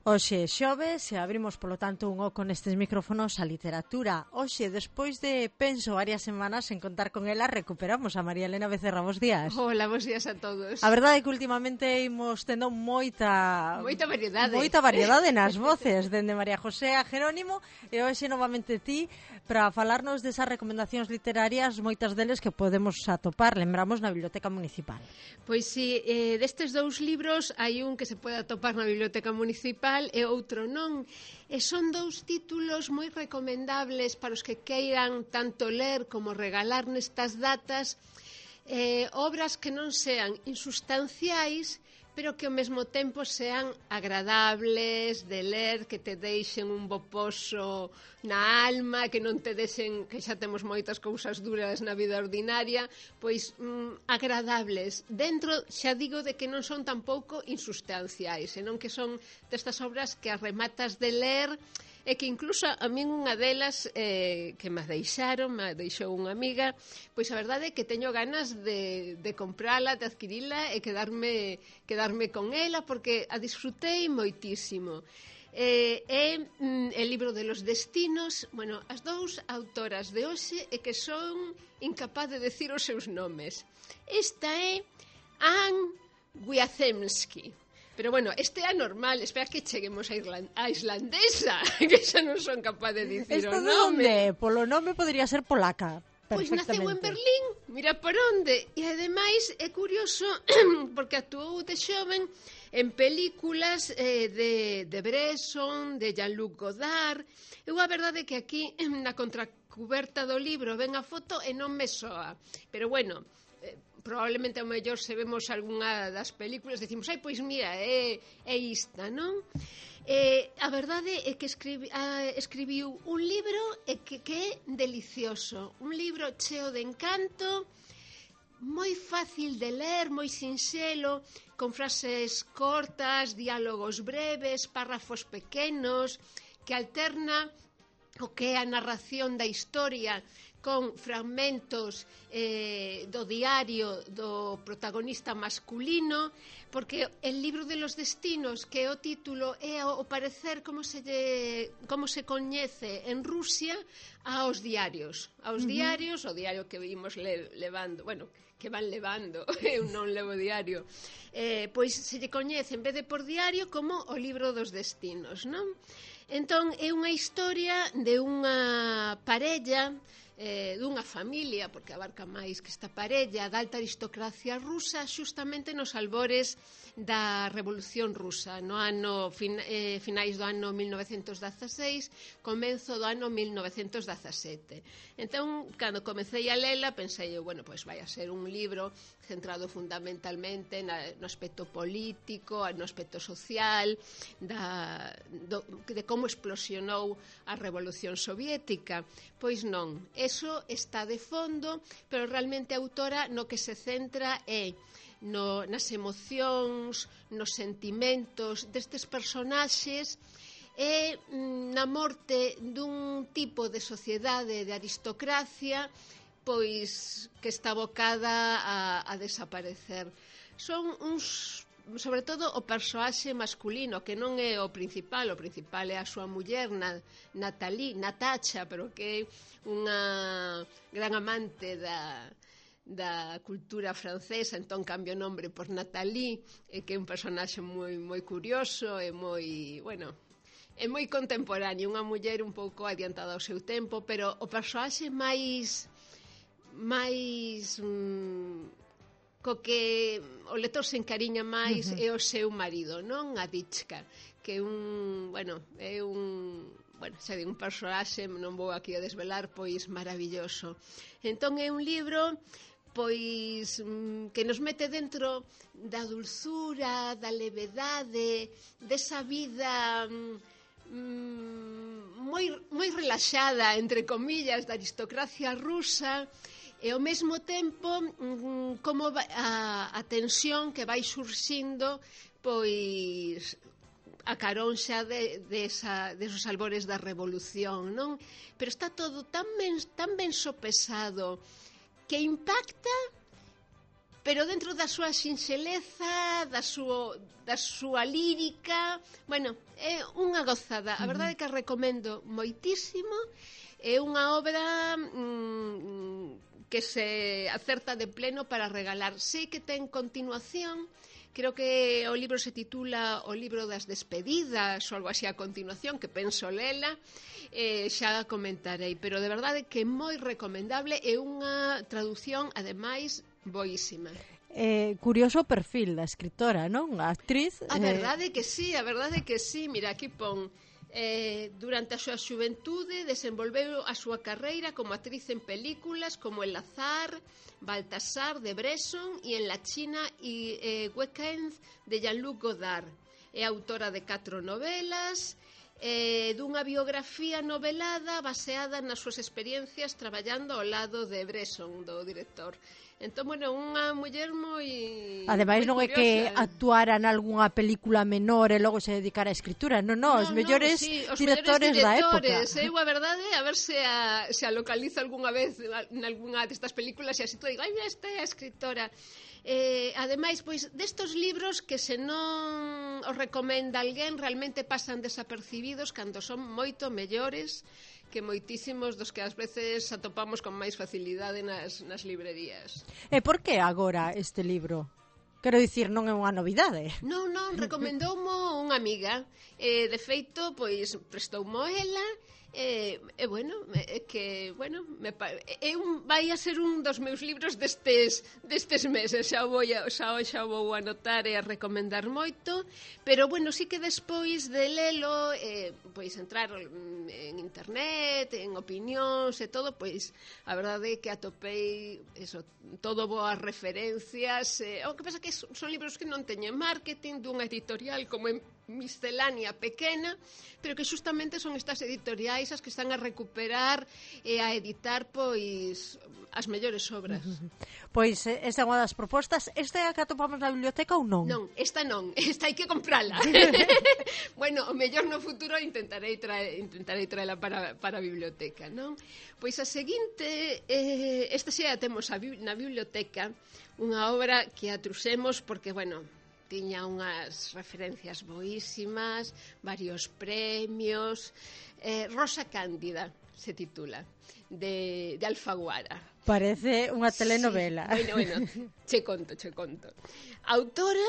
Hoxe xoves e abrimos polo tanto un oco nestes micrófonos a literatura. Hoxe, despois de, penso, varias semanas en contar con ela, recuperamos a María Elena Becerra. Bos días. Hola, bos días a todos. A verdade é que últimamente imos tendo moita variedade nas voces, dende María José a Jerónimo, e hoxe novamente ti para falarnos desas recomendacións literarias, moitas deles que podemos atopar, lembramos, na Biblioteca Municipal. Pois si, destes dous libros hai un que se pode atopar na Biblioteca Municipal e outro non. E son dous títulos moi recomendables para os que queiran tanto ler como regalar nestas datas, obras que non sean insustanciais, pero que ao mesmo tempo sean agradables de ler, que te deixen un bo pozo na alma, que non te deixen, que xa temos moitas cousas duras na vida ordinaria, pois agradables. Dentro, xa digo, de que non son tampouco insustanciais, senón que son destas obras que as rematas de ler e que incluso a min unha delas que me deixou unha amiga, pois a verdade é que teño ganas de comprala, de adquirila e quedarme con ela porque a disfrutei moitísimo. El libro de los destinos, bueno, as dous autoras de hoxe é que son incapaz de decir os seus nomes. Esta é Anne Wiazemski. Pero bueno, este é anormal, espera que cheguemos a islandesa, que xa non son capaz de dicir o nome. Polo nome podría ser polaca. Pois naceu en Berlín, mira por onde. E ademais é curioso porque actuou de xoven en películas de Bresson, de Jean-Luc Godard. Eu a verdade é que aquí na contracuberta do libro ven a foto e non me soa. Pero bueno, probablemente ao mellor se vemos algunha das películas decimos, pois mira, é ista, non? A verdade é que escribiu un libro que é delicioso, un libro cheo de encanto, moi fácil de ler, moi sinxelo, con frases cortas, diálogos breves, párrafos pequenos, que alterna o que é a narración da historia con fragmentos do diario do protagonista masculino, porque el libro de los destinos, que é o título, é o parecer como se coñece en Rusia aos diarios. Aos diarios, o diario que vimos levando, bueno, que van levando, eu non levo diario, pois se lle coñece en vez de por diario como o libro dos destinos, non? Entón, é unha historia de unha parella, dunha familia, porque abarca máis que esta parella, da alta aristocracia rusa, xustamente nos albores da Revolución Rusa, no ano finais do ano 1916, comenzo do ano 1917. Entón, cando comecei a lela, pensei, bueno, pois vai a ser un libro centrado fundamentalmente no aspecto político, no aspecto social, de como explosionou a Revolución Soviética. Pois non, eso está de fondo, pero realmente a autora no que se centra é nas emocións, nos sentimentos destes personaxes e na morte dun tipo de sociedade de aristocracia pois que está abocada a desaparecer. Son uns, sobre todo o persoaxe masculino, que non é o principal é a súa muller Natacha, pero que é unha gran amante da cultura francesa, entón cambia o nombre por Nathalie, que é un personaxe moi curioso e moi, bueno, é moi contemporáneo, unha muller un pouco adiantada ao seu tempo, pero o persoaxe máis co que o lector se encariña máis é o seu marido, non? Adichka, que é un personaxe, non vou aquí a desvelar, pois maravilloso. Entón é un libro pois que nos mete dentro da dulzura, da levedade, desa vida moi relaxada, entre comillas, da aristocracia rusa, e ao mesmo tempo como a tensión que vai surxindo pois a carón xa desos albores da revolución, non? Pero está todo tan ben sopesado que impacta pero dentro da súa sinxeleza, da súa lírica, bueno, é unha gozada. A verdade é que a recomendo moitísimo. É unha obra que se acerta de pleno para regalar. Sei que ten continuación, creo que o libro se titula O libro das despedidas ou algo así a continuación, que penso lela, xa comentarei, pero de verdade que é moi recomendable, é unha traducción ademais boísima. Curioso o perfil da escritora, non? A actriz. A verdade que sí, mira, aquí pon durante a súa xuventude desenvolveu a súa carreira como actriz en películas como El Azar, Baltasar de Bresson e en la China e Weekend de Jean-Luc Godard. É autora de 4 novelas, dunha biografía novelada baseada nas súas experiencias traballando ao lado de Bresson, do director. Entón, bueno, unha muller moi ademais non é que actuara nalgunha película menor e logo se dedicara á escritura, non, os mellores directores da época. Eu a verdade, a ver se a localizo algunha vez nalgunha destas películas e así todo digo, ai, esta é a escritora. Ademais, pois, destos libros que se non os recomenda alguén realmente pasan desapercibidos cando son moito mellores que moitísimos dos que ás veces atopamos con máis facilidade nas librerías. E por que agora este libro? Quero dicir, non é unha novidade. Non, recomendoumo unha amiga. De feito, pois, prestoumo ela. Vai a ser un dos meus libros destes meses. Xa vou anotar e a recomendar moito, pero bueno, sí que despois de lelo, pois entrar en internet, en opinións e todo, pois a verdade é que atopei eso, todo boas referencias. O que pasa que son libros que non teñen marketing, dunha editorial como en miscelánea pequena, pero que justamente son estas editoriais as que están a recuperar e a editar pois as mellores obras. Pois esta é unha das propostas. Esta é a que atopamos na biblioteca ou non? Non, esta hai que comprala. Bueno, o mellor no futuro intentarei traela para a biblioteca, non? Pois a seguinte, esta xa a temos na biblioteca, unha obra que a truxemos porque, bueno, tiña unhas referencias boísimas, varios premios. Rosa Cándida se titula, de Alfaguara. Parece unha telenovela. Sí. Bueno, che conto. Autora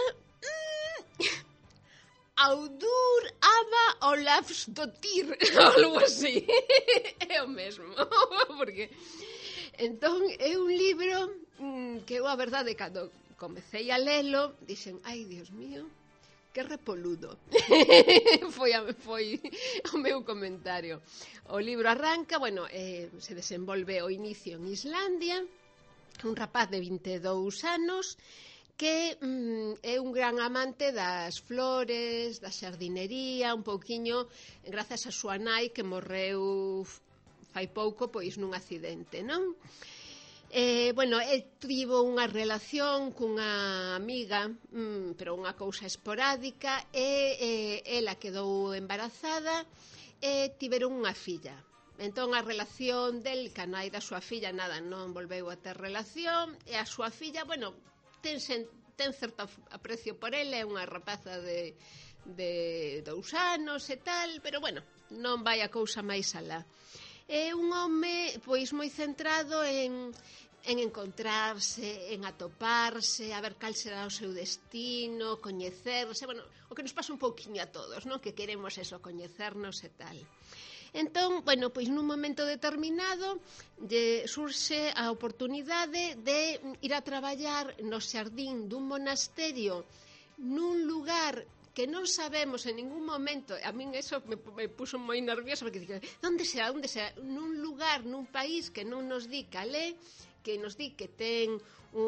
Audur Ava Olafsdottir, algo así. É o mesmo, porque entón é un libro que eu a verdade cando comecei a lelo, dixen, ai, Dios mío, que repoludo. foi o meu comentario. O libro arranca, bueno, se desenvolve o inicio en Islandia, un rapaz de 22 anos que é un gran amante das flores, da xardinería, un pouquiño grazas a súa nai que morreu fai pouco pois nun accidente, non? Bueno, el tivo unha relación cunha amiga, pero unha cousa esporádica, e ela quedou embarazada e tiveron unha filla. Entón a relación del ca nai da súa filla nada, non volveu a ter relación, e a súa filla, bueno, ten certo aprecio por ela, é unha rapaza de 2 anos e tal, pero bueno, non vai a cousa máis alá. É un home pois moi centrado en encontrarse, en atoparse, a ver cal será o seu destino, coñecerse, bueno, o que nos pasa un pouquiño a todos, non? Que queremos eso, coñecernos e tal. Entón, bueno, pois nun momento determinado surxe a oportunidade de ir a traballar no xardín dun monasterio nun lugar que non sabemos en ningún momento, a min eso me puso moi nerviosa, porque dije, onde será? Nun lugar, nun país que non nos di calé, que nos di que ten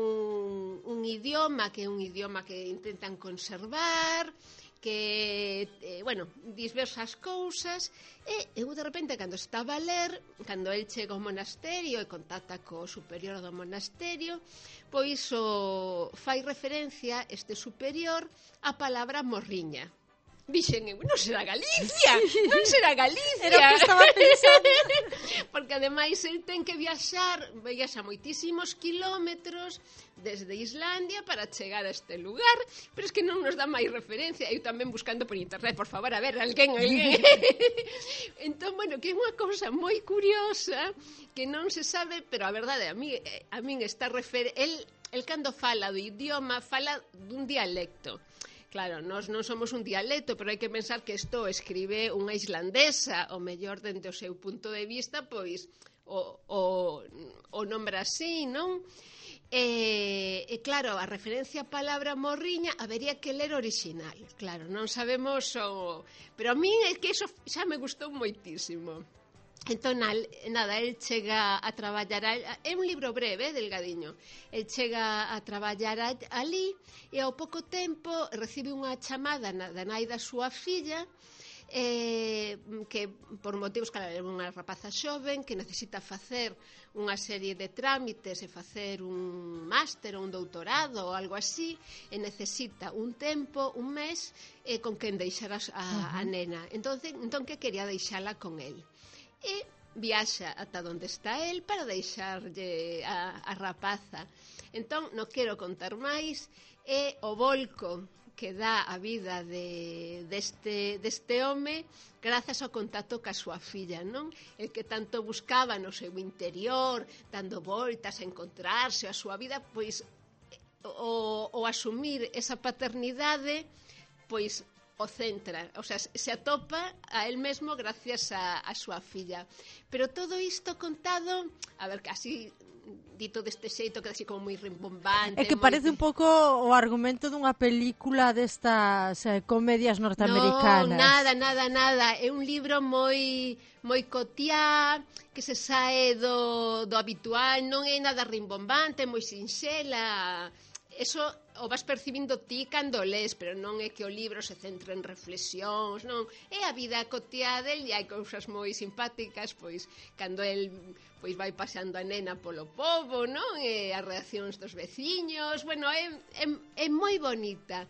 un idioma, que é un idioma que intentan conservar, que, bueno, diversas cousas, e eu de repente, cando estaba a ler, cando el chega ao monasterio e contacta co superior do monasterio, pois fai referencia este superior á palabra morriña. Dixen, non será Galicia, non será Galicia. Era o que estaba pensando. Porque ademais el ten que viaxa moitísimos kilómetros desde Islandia para chegar a este lugar, pero es que non nos dá máis referencia. Eu tamén buscando por internet, por favor, a ver, alguén. Entón, bueno, que é unha cousa moi curiosa que non se sabe, pero a verdade, a min está el cando fala do idioma, fala dun dialecto. Claro, nós non somos un dialecto, pero hai que pensar que isto escribe unha islandesa, o mellor dende o seu punto de vista, pois o nombra así, non? E claro, a referencia á palabra morriña habería que ler original. Claro, non sabemos pero a mí é que iso xa me gustou moitísimo. Entón, nada, el chega a traballar é un libro breve, delgadiño. El chega a traballar ali e ao pouco tempo recibe unha chamada da nai da súa filla que por motivos que é unha rapaza xoven que necesita facer unha serie de trámites e facer un máster ou un doutorado ou algo así e necesita un tempo, un mes con quen deixar a nena. Entón que quería deixala con el. E viaxa ata onde está el para deixarlle a rapaza. Entón, non quero contar máis, é o volco que dá a vida deste home grazas ao contacto ca súa filla, non? El que tanto buscaba no seu interior, dando voltas a encontrarse a súa vida, pois o asumir esa paternidade, pois o centra, o sea, se atopa a él mesmo gracias a súa filla. Pero todo isto contado, a ver, casi dito deste xeito que así como moi rimbombante. É que parece un pouco o argumento dunha película destas comedias norteamericanas. No, nada. É un libro moi cotiá, que se sae do habitual, non é nada rimbombante, moi sinxela. Eso o vas percibindo ti cando lees, pero non é que o libro se centre en reflexións, non. É a vida cotiá del e hai cousas moi simpáticas, pois, cando el pois vai paseando a nena polo pobo, non? E as reaccións dos veciños, bueno, é moi bonita.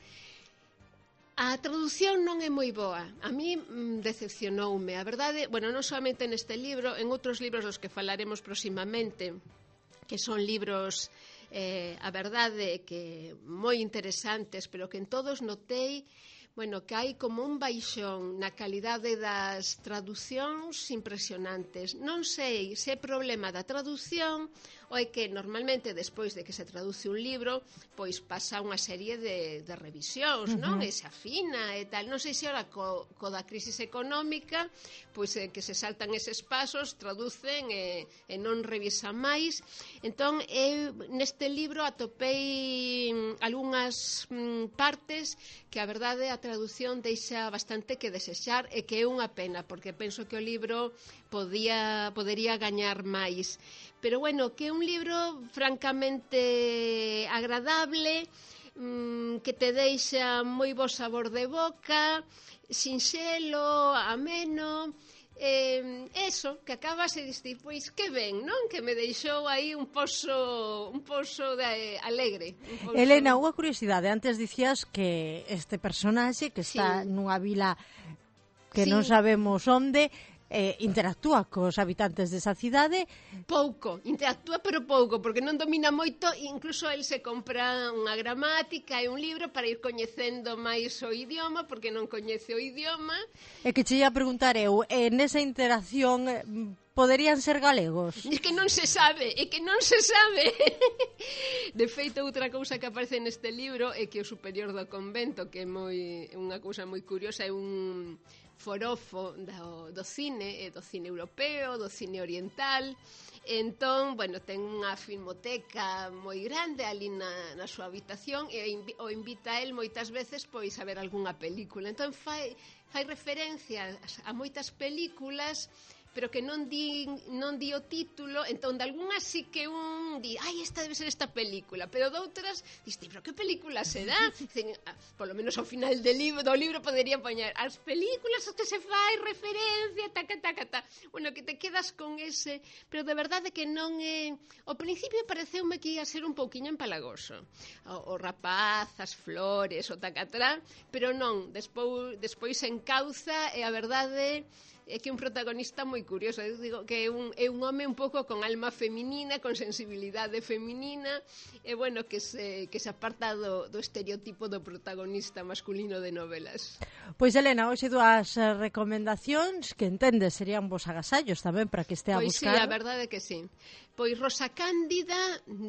A traducción non é moi boa. A mí decepcionoume. A verdade, bueno, non solamente neste libro, en outros libros dos que falaremos próximamente, que son libros a verdade que moi interesantes, pero que en todos notei, bueno, que hai como un baixón na calidade das traducións impresionantes. Non sei se é problema da traducción ou é que normalmente despois de que se traduce un libro pois pasa unha serie de revisións, non? E se afina e tal. Non sei se ora co da crisis económica pois que se saltan eses pasos, traducen e non revisan máis. Entón, eu neste libro atopei algunhas partes que a verdade a traducción deixa bastante que desexar e que é unha pena, porque penso que o libro podería gañar máis. Pero bueno, que é un libro francamente agradable, que te deixa moi bo sabor de boca, sinxelo, ameno, eso, que acabas de dicir, pois que ben, non? Que me deixou aí un pozo de alegre. Elena, unha curiosidade, antes dicías que este personaxe que está nunha vila que non sabemos onde, interactúa cos habitantes desa cidade. Pouco, interactúa pero pouco, porque non domina moito, incluso el se compra unha gramática e un libro para ir coñecendo máis o idioma, porque non coñece o idioma. É que che ia preguntar eu, nesa interacción poderían ser galegos? É que non se sabe. De feito, outra cousa que aparece neste libro é que o superior do convento, que é unha cousa moi curiosa, é un forofo do cine, do cine europeo, do cine oriental. Entón, bueno, ten unha filmoteca moi grande ali na súa habitación e o invita a él moitas veces pois a ver algunha película. Entón fai referencias a moitas películas, pero que non di o título, entón de algunhas sí que un di, ai, esta debe ser esta película, pero doutras diste, pero que película será? Dicen, polo menos ao final do libro podería poñer as películas as que se fai referencia, taca. Bueno, que te quedas con ese, pero de verdade que non é... Ao principio pareceume que ia ser un pouquiño empalagoso. O rapaz, as flores, o tacatrá, pero non, despois encauza e a verdade é que é un protagonista moi curioso. Eu digo que é un home un pouco con alma feminina, con sensibilidade feminina, e bueno, que se aparta do estereotipo do protagonista masculino de novelas. Pois, Elena, hoxe dúas recomendacións que entendes serían vos agasallos tamén para que este a buscar. Pois sí, a verdade que sí. Pois Rosa Cándida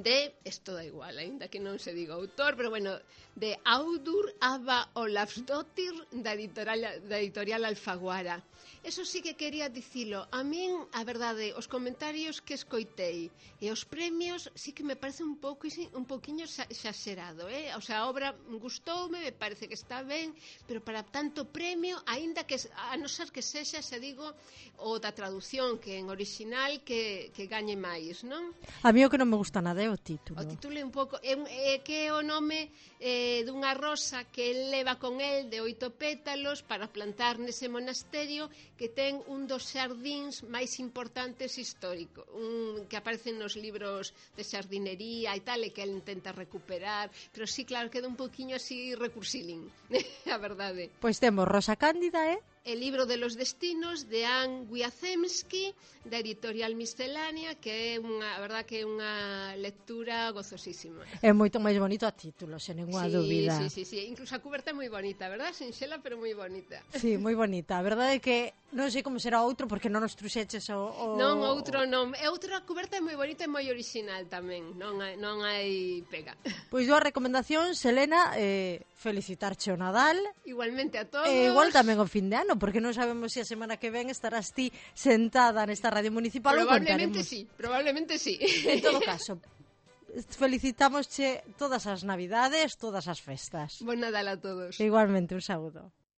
isto da igual, aínda que non se diga autor, pero bueno, de Audur Ava Olafsdóttir da editorial Alfaguara. Eso sí que quería dicilo. A min, a verdade, os comentarios que escoitei e os premios sí que me parece un poquinho exagerado, O sea, a obra gustoume, me parece que está ben, pero para tanto premio, aínda que a non ser que sexa, se digo, o da traducción, que en original que gañe máis, non? A mí o que non me gusta nada é o título. O título é un pouco... que é o nome dunha rosa que el leva con el de 8 pétalos para plantar nese monasterio que ten un dos xardíns máis importantes históricos, que aparecen nos libros de xardinería e tal, e que el intenta recuperar, pero sí, claro, queda un poquinho así recursilín, a verdade. Pois temos Rosa Cándida, El libro de los destinos de Anne Wiazemsky, da editorial Miscelánea, que é a verdad que é unha lectura gozosísima. É moito máis bonito a título, sen ninguna dúbida. Sí, incluso a cuberta é moi bonita, verdad? Sinxela, pero moi bonita. Sí, moi bonita. A verdade é que non sei como será outro, porque non nos truxeches o... Non, outro non. E outra cuberta é moi bonita e moi original tamén. Non hai pega. Pois dúas recomendacións, Elena, felicitarche o Nadal. Igualmente a todos. Igual tamén o fin de ano, porque non sabemos se a semana que ven estarás ti sentada nesta radio municipal ou contaremos. Probablemente sí. En todo caso, felicitámosche todas as Navidades, todas as festas. Bon Nadal a todos. Igualmente, un saúdo.